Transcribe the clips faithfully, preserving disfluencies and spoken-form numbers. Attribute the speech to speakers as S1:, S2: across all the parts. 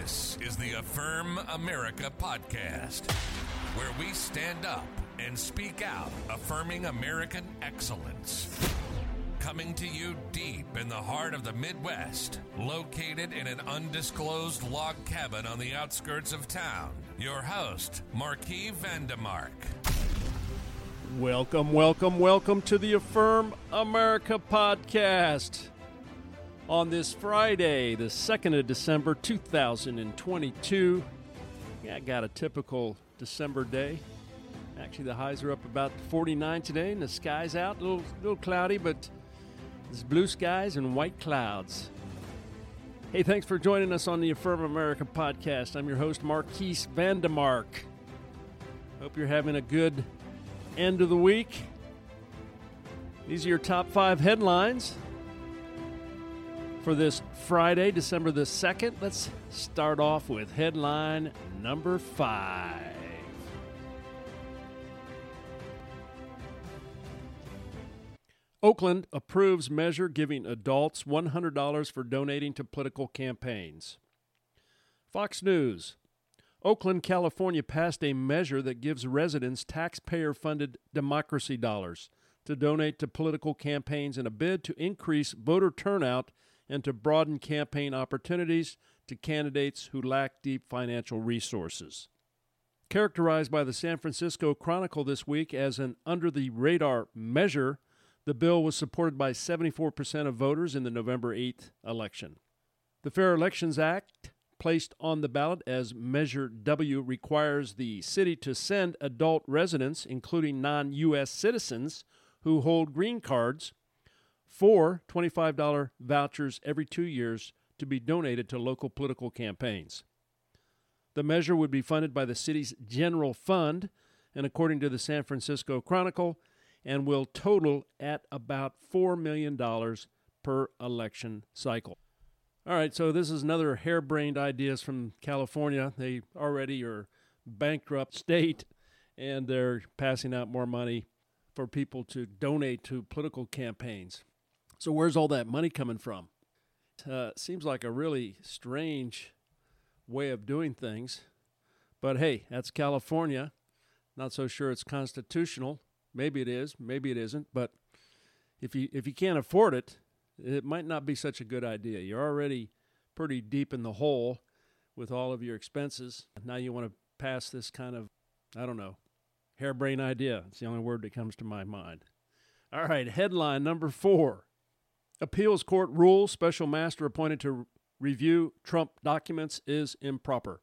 S1: This is the Affirm America podcast, where we stand up and speak out, affirming American excellence. Coming to you deep in the heart of the Midwest, located in an undisclosed log cabin on the outskirts of town. Your host, Marquis Vandemark.
S2: Welcome, welcome, welcome to the Affirm America podcast. On this Friday, the second of December, two thousand twenty-two, yeah, I got a typical December day. Actually, the highs are up about forty-nine today, and the sky's out, a little, little cloudy, but it's blue skies and white clouds. Hey, thanks for joining us on the Affirm America podcast. I'm your host, Marquis Vandemark. Hope you're having a good end of the week. These are your top five headlines for this Friday, December the second. Let's start off with headline number five. Oakland approves measure giving adults one hundred dollars for donating to political campaigns. Fox News. Oakland, California passed a measure that gives residents taxpayer-funded democracy dollars to donate to political campaigns in a bid to increase voter turnout and to broaden campaign opportunities to candidates who lack deep financial resources. Characterized by the San Francisco Chronicle this week as an under-the-radar measure, the bill was supported by seventy-four percent of voters in the November eighth election. The Fair Elections Act, placed on the ballot as Measure W, requires the city to send adult residents, including non-U S citizens who hold green cards, four twenty-five dollars vouchers every two years to be donated to local political campaigns. The measure would be funded by the city's general fund, and according to the San Francisco Chronicle, and will total at about four million dollars per election cycle. All right, so this is another harebrained ideas from California. They already are bankrupt state, and they're passing out more money for people to donate to political campaigns. So where's all that money coming from? Uh, seems like a really strange way of doing things. But hey, that's California. Not so sure it's constitutional. Maybe it is, maybe it isn't. But if you if you can't afford it, it might not be such a good idea. You're already pretty deep in the hole with all of your expenses. Now you want to pass this kind of, I don't know, harebrained idea. It's the only word that comes to my mind. All right, headline number four. Appeals court rules special master appointed to review Trump documents is improper.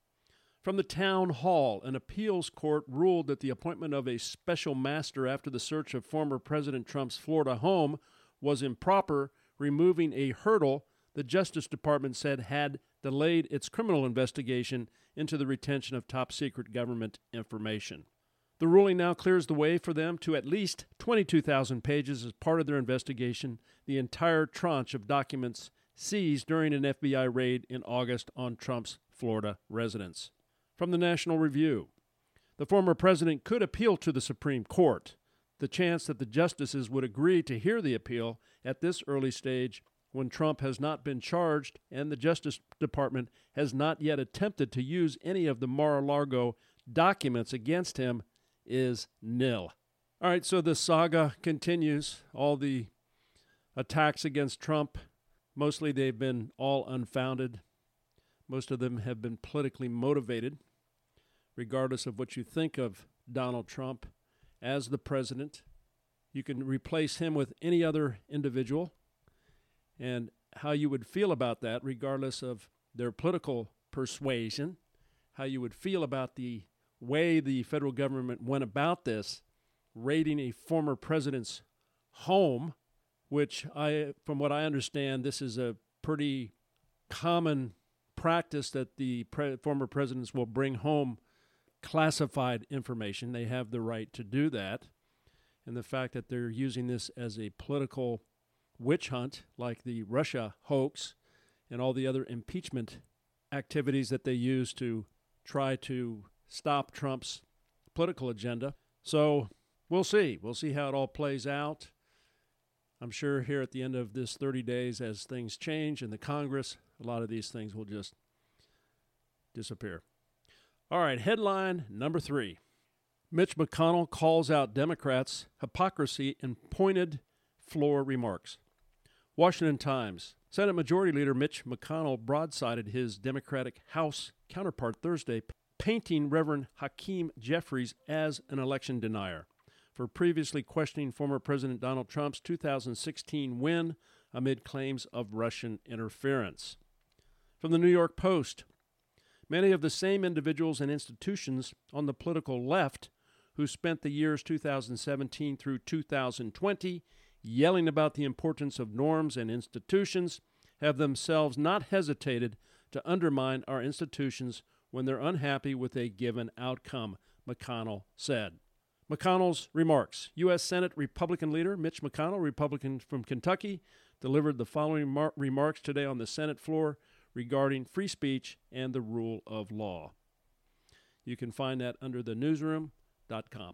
S2: From the town hall, an appeals court ruled that the appointment of a special master after the search of former President Trump's Florida home was improper, removing a hurdle the Justice Department said had delayed its criminal investigation into the retention of top-secret government information. The ruling now clears the way for them to at least twenty-two thousand pages as part of their investigation, the entire tranche of documents seized during an F B I raid in August on Trump's Florida residence. From the National Review, the former president could appeal to the Supreme Court. The chance that the justices would agree to hear the appeal at this early stage when Trump has not been charged and the Justice Department has not yet attempted to use any of the Mar-a-Lago documents against him is nil. All right, so the saga continues. All the attacks against Trump, mostly they've been all unfounded. Most of them have been politically motivated, regardless of what you think of Donald Trump as the president. You can replace him with any other individual, and how you would feel about that, regardless of their political persuasion, how you would feel about the way the federal government went about this, raiding a former president's home, which I, from what I understand, this is a pretty common practice that the pre- former presidents will bring home classified information. They have the right to do that. And the fact that they're using this as a political witch hunt, like the Russia hoax and all the other impeachment activities that they use to try to stop Trump's political agenda. So we'll see. We'll see how it all plays out. I'm sure here at the end of this thirty days, as things change in the Congress, a lot of these things will just disappear. All right, headline number three. Mitch McConnell calls out Democrats' hypocrisy in pointed floor remarks. Washington Times. Senate Majority Leader Mitch McConnell broadsided his Democratic House counterpart Thursday, painting Reverend Hakeem Jeffries as an election denier for previously questioning former President Donald Trump's two thousand sixteen win amid claims of Russian interference. From the New York Post. Many of the same individuals and institutions on the political left who spent the years two thousand seventeen through two thousand twenty yelling about the importance of norms and institutions have themselves not hesitated to undermine our institutions when they're unhappy with a given outcome, McConnell said. McConnell's remarks. U S Senate Republican leader Mitch McConnell, Republican from Kentucky, delivered the following mar- remarks today on the Senate floor regarding free speech and the rule of law. You can find that under the newsroom dot com.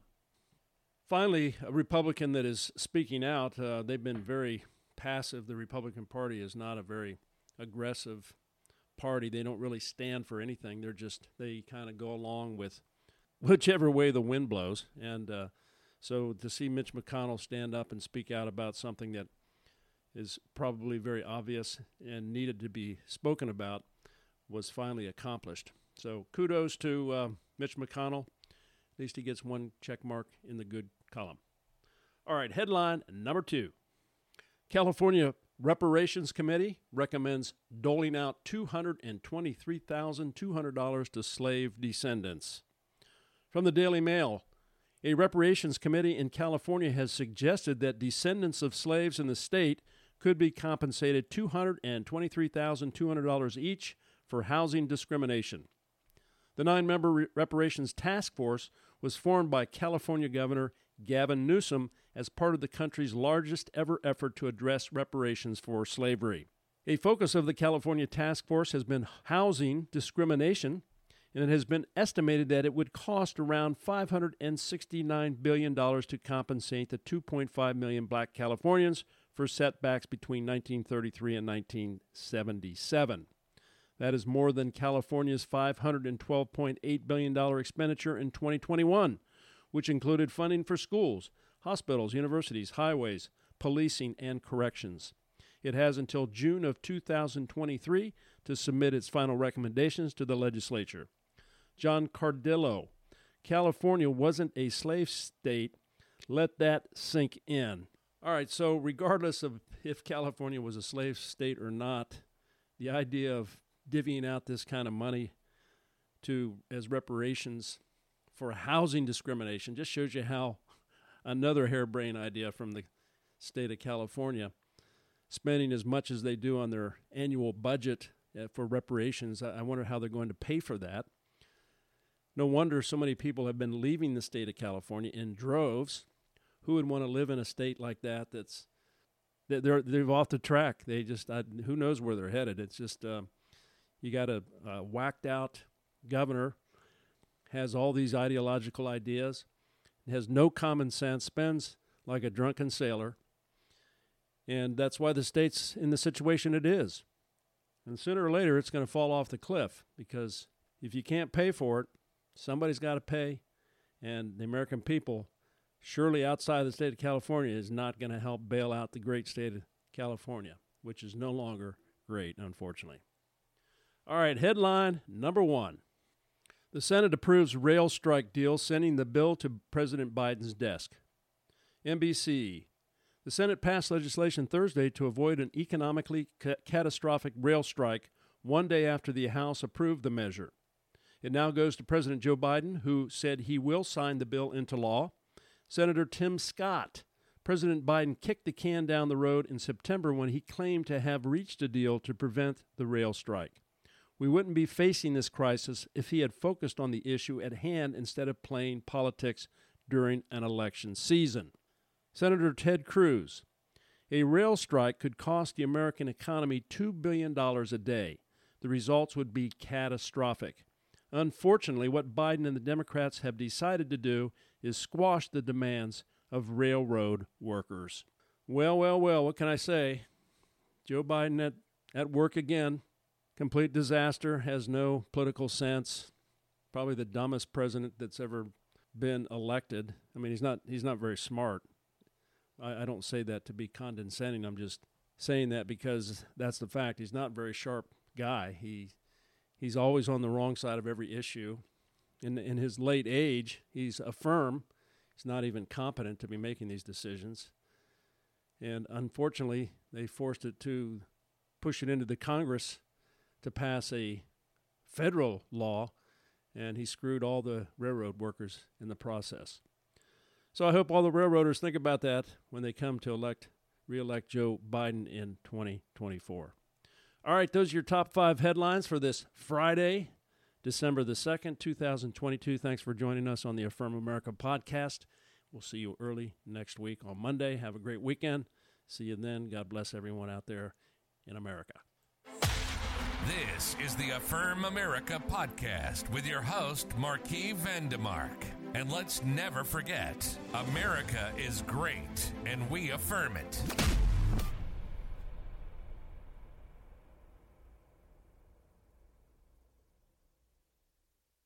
S2: Finally, a Republican that is speaking out, uh, they've been very passive. The Republican Party is not a very aggressive party. They don't really stand for anything. They're just, they kind of go along with whichever way the wind blows. And uh, so to see Mitch McConnell stand up and speak out about something that is probably very obvious and needed to be spoken about was finally accomplished. So kudos to uh, Mitch McConnell. At least he gets one check mark in the good column. All right, headline number two. California Reparations Committee recommends doling out two hundred twenty-three thousand two hundred dollars to slave descendants. From the Daily Mail, a reparations committee in California has suggested that descendants of slaves in the state could be compensated two hundred twenty-three thousand two hundred dollars each for housing discrimination. The nine-member Re- Reparations Task Force was formed by California Governor Gavin Newsom as part of the country's largest ever effort to address reparations for slavery. A focus of the California Task Force has been housing discrimination, and it has been estimated that it would cost around five hundred sixty-nine billion dollars to compensate the two point five million black Californians for setbacks between nineteen thirty-three and nineteen seventy-seven. That is more than California's five hundred twelve point eight billion dollars expenditure in twenty twenty-one, which included funding for schools, hospitals, universities, highways, policing, and corrections. It has until June of two thousand twenty-three to submit its final recommendations to the legislature. John Cardillo, California wasn't a slave state. Let that sink in. All right, so regardless of if California was a slave state or not, the idea of divvying out this kind of money to as reparations for housing discrimination just shows you how another harebrained idea from the state of California, spending as much as they do on their annual budget uh, for reparations. I wonder how they're going to pay for that. No wonder so many people have been leaving the state of California in droves. Who would want to live in a state like that that's that they're they're off the track? They just I, who knows where they're headed. It's just uh, you got a, a whacked out governor, has all these ideological ideas, has no common sense, spends like a drunken sailor, and that's why the state's in the situation it is. And sooner or later, it's going to fall off the cliff, because if you can't pay for it, somebody's got to pay, and the American people, surely outside the state of California, is not going to help bail out the great state of California, which is no longer great, unfortunately. All right, headline number one. The Senate approves rail strike deal, sending the bill to President Biden's desk. N B C. The Senate passed legislation Thursday to avoid an economically ca- catastrophic rail strike one day after the House approved the measure. It now goes to President Joe Biden, who said he will sign the bill into law. Senator Tim Scott. President Biden kicked the can down the road in September when he claimed to have reached a deal to prevent the rail strike. We wouldn't be facing this crisis if he had focused on the issue at hand instead of playing politics during an election season. Senator Ted Cruz. A rail strike could cost the American economy two billion dollars a day. The results would be catastrophic. Unfortunately, what Biden and the Democrats have decided to do is squash the demands of railroad workers. Well, well, well, what can I say? Joe Biden at, at work again. Complete disaster, has no political sense. Probably the dumbest president that's ever been elected. I mean, he's not he's not very smart. I, I don't say that to be condescending. I'm just saying that because that's the fact. He's not a very sharp guy. He he's always on the wrong side of every issue. In in his late age, he's affirm. He's not even competent to be making these decisions. And unfortunately, they forced it to push it into the Congress to pass a federal law, and he screwed all the railroad workers in the process. So I hope all the railroaders think about that when they come to elect, re-elect Joe Biden in twenty twenty-four. All right, those are your top five headlines for this Friday, December the second, two thousand twenty-two. Thanks for joining us on the Affirm America podcast. We'll see you early next week on Monday. Have a great weekend. See you then. God bless everyone out there in America.
S1: This is the Affirm America podcast with your host, Marquis Vandemark. And let's never forget, America is great, and we affirm it.